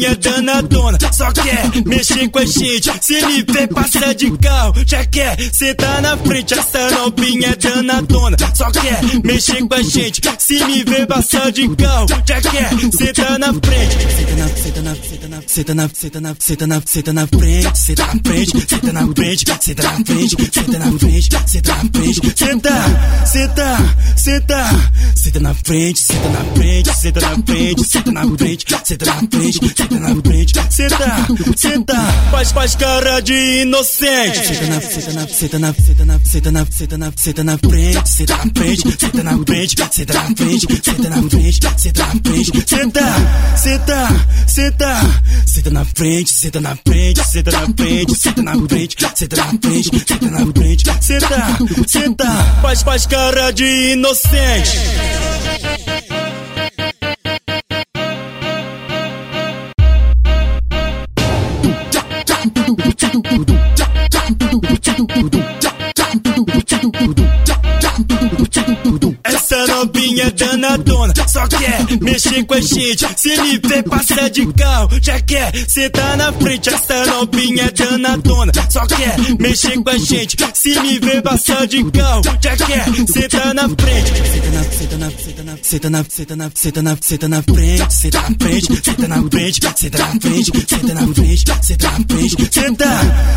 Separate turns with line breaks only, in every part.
novinha danadona, só quer mexer com a gente. Se me vê passar de carro, já quer sentar na frente. Essa novinha danadona, só quer mexer com a gente. Se me vê passar de carro, já quer sentar na frente. Senta na frente, senta na frente, senta na frente, senta na frente, senta na frente, senta na frente, senta na frente, senta na frente, senta na frente, senta na frente, senta na frente, senta na frente, senta na frente, senta, faz cara de inocente. Senta na frente, senta na frente, senta na frente, senta na frente, senta na frente, senta na frente, senta na frente, senta na frente, senta na frente, senta na frente, senta na frente, senta na frente, senta na frente, senta na frente, senta, faz cara de inocente. Essa novinha danadona, só quer mexer com a gente. Se me vê passar de carro, já quer sentar na frente. Essa novinha danadona, só quer mexer com a gente. Se me vê passar de carro, já quer sentar na frente. Senta na frente, senta na frente, senta na frente, senta na frente, senta na frente, senta na frente, senta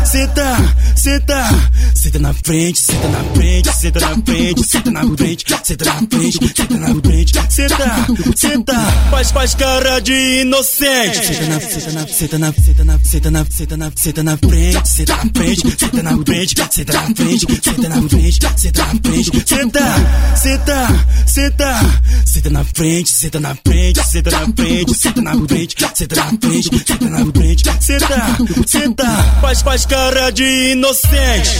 na frente, senta na frente, senta na frente, senta na frente, senta na frente, senta na frente, senta, faz cara de inocente. Senta na frente, senta na frente, senta na frente, senta na frente, senta na frente, senta na frente, senta na frente, senta na frente, senta na frente, senta na frente, senta na frente, senta na frente, senta na frente, senta na frente, senta na frente, senta na frente, senta, faz cara de inocente.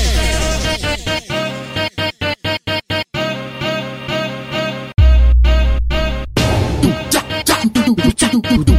Do